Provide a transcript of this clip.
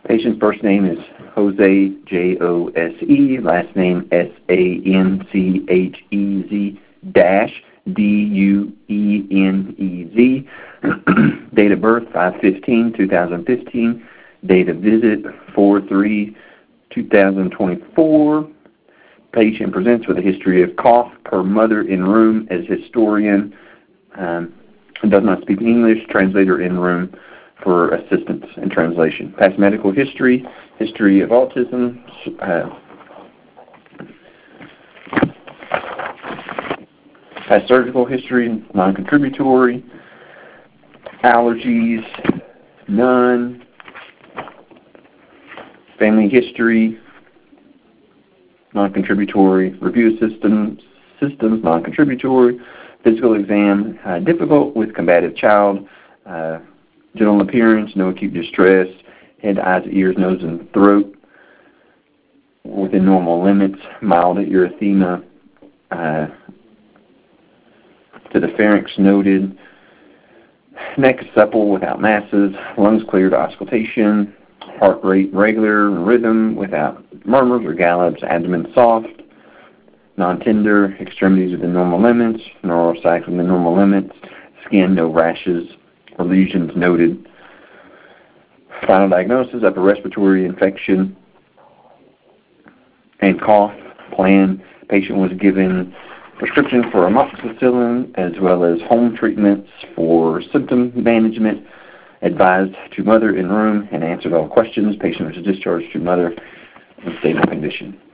Patient's first name is Jose, Jose, last name Sanchez Duenez. Date of birth 5/15/2015. Date of visit 4/3/2024. Patient presents with a history of cough per mother in room as historian. Does not speak English. Translator in room for assistance in translation. Past medical history, history of autism, past surgical history, non-contributory, allergies, none, family history, non-contributory, review systems, non-contributory, physical exam, difficult with combative child, general appearance, no acute distress, head, eyes, ears, nose, and throat within normal limits, mild erythema to the pharynx noted, neck supple without masses, lungs clear to auscultation, heart rate regular rhythm without murmurs or gallops, abdomen soft, non-tender, extremities within normal limits, neuropsych within normal limits, skin, no rashes or lesions noted. Final diagnosis, upper respiratory infection and cough. Plan, patient was given prescription for amoxicillin as well as home treatments for symptom management. Advised to mother in room and answered all questions. Patient was discharged to mother in stable condition.